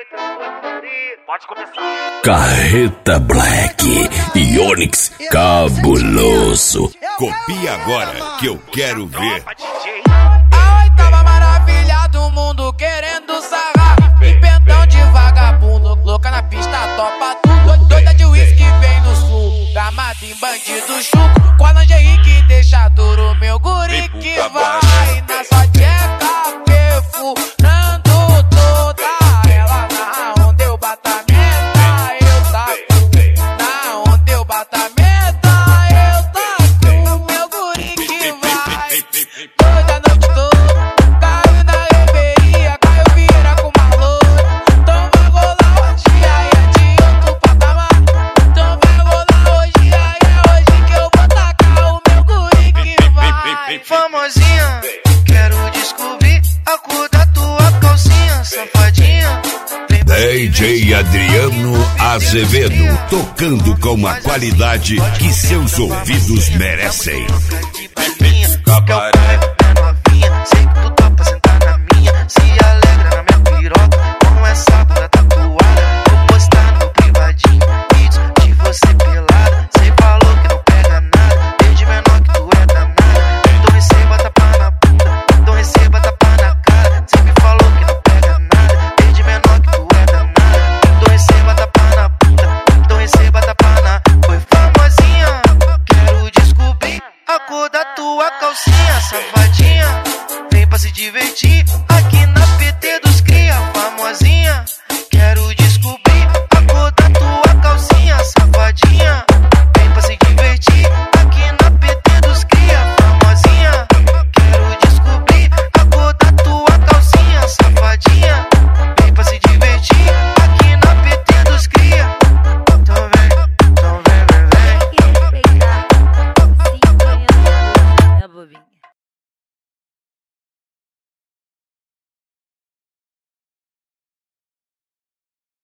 Pode começar. Carreta Black e Onyx cabuloso. Copia agora que eu quero ver. A oitava maravilha do mundo querendo sarrar. Pimpentão de vagabundo, louca na pista, topa tudo. Doida de uísque vem no sul, gamado em bandido chuco. Com a lingerie que deixa duro, meu guri que vai na sua tcheca, perfurando toda ela. Na onde eu bato a meta, eu taco. Na onde eu bato a meta, eu taco. Meu guri que vai toda noite toda, caiu na reveria, caiu vira com uma loura. Então vai rolar hoje, aí é de outro patamar. Então vai rolar hoje, aí é hoje que eu vou tacar o meu guri que vai. Famosinha, quero descobrir a cor da tua calcinha, safadinha. DJ Adriano Azevedo, tocando com a qualidade que seus ouvidos merecem. Cabaré, novinha, sei que tu topa sentar na minha. Se alegra na minha piroca, com essa bunda tatuada. Vou postar no privadinho vídeos de você pelada. Cê falou que não pega nada, desde menor que tu é danada. Então receba tapa na bunda, então receba tapa na cara. Cê me falou que não pega nada, desde menor que tu é danada. Então receba tapa na bunda, então receba tapa na. Foi famosinha, quero descobrir a cor da tua calcinha, safadinha. Vem pra se divertir.